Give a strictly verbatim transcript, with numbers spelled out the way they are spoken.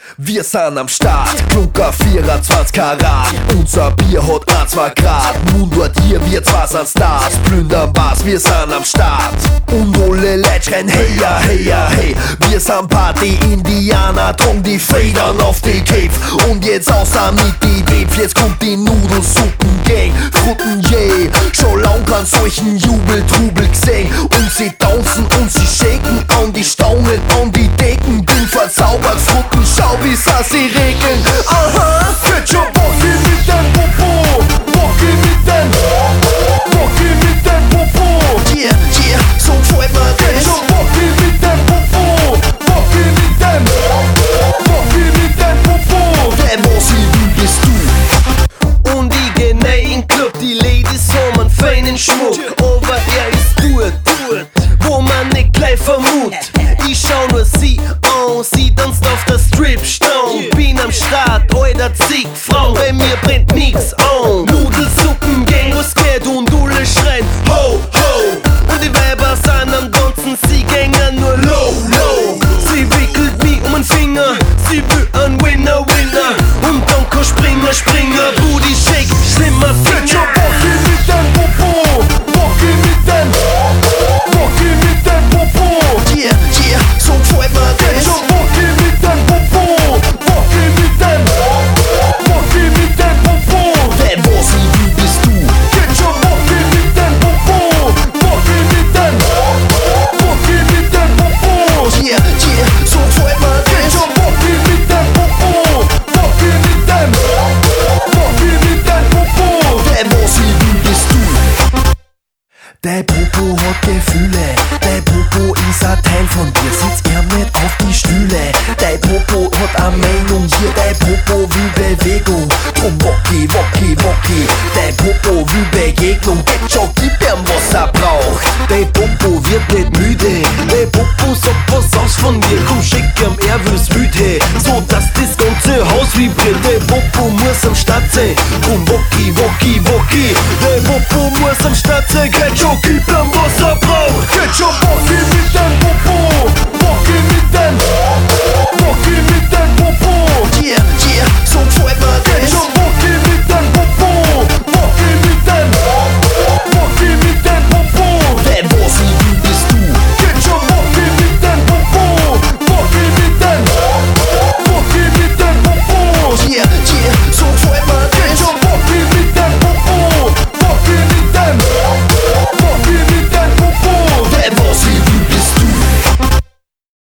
Wir sind am Start, Klunker vierundzwanzig Karat. Unser Bier hat ein, zwei Grad. Mundort hier, wir zwei sind Stars. Plündern Bars, wir sind am Start. Und alle Leute schreien hey ja, hey ja, hey. Wir sind Party-Indianer, drum die Federn auf die Cape. Und jetzt außer mit die Beef, jetzt kommt die Nudelsuppen-Gang. Frutten, yeah, schon lang keinen solchen Jubel-Trubel gesehen. Und sie tanzen und sie shaken an die Stangen, an die Decken. Bin verzaubert, Frutten, schau wie sie regeln. Aha, geht schon Bocki mit dem Popo, Bocki mit dem, Bocki mit dem Popo. Yeah, yeah, so gefällt mir das. Geht schon Bocki mit dem Popo, Bocki mit dem, Bocki mit dem Popo. Der was ich will bist du. Und ich geh rein in den Club, die Ladies haben einen feinen Schmuck. Aber er ist dort, wo man nicht gleich vermutet. Ich schau nur sie an, sie tanzt auf der Stripstone. Bin am Start, alter zig Frauen, bei mir brennt nix an. Nudelsuppen, Gang, was geht und alle schreien ho, ho. Und die Weiber sind am Tanzen, sie gängen nur low, low. Sie wickelt mich um den Finger, sie will ein Winner, Winner. Und dann kann Springer, Springer, Booty Shake, schlimmer Finger. Bocki mit dem Popo, Bocki mit dem, Bocki mit dem Popo. Yeah, yeah, so gefällt mir das. Bocki mit dem Popo, Bocki mit dem, Bocki mit dem Popo. Der was ich will bist du. Geht schon Bocki mit dem Popo, Bocki mit dem, Bocki mit dem Popo. Yeah, yeah, so gefällt mir das. Geht schon Bocki mit dem Popo, Bocki mit dem, Bocki mit dem Popo. Der was ich will bist du. Der Popo hat Gefühle, der Popo ist ein Teil von dir, sitzt gern nicht auf die Stühle. Der Popo hat eine Meinung hier, der Popo will Bewegung, drum Wocki, Wocki, Wocki. Der Popo will Begegnung, geht schon, gib ihm was er braucht. Der Popo wird nicht müde, der Popo sagt was aus von dir, komm schick ihm, er will's wüte.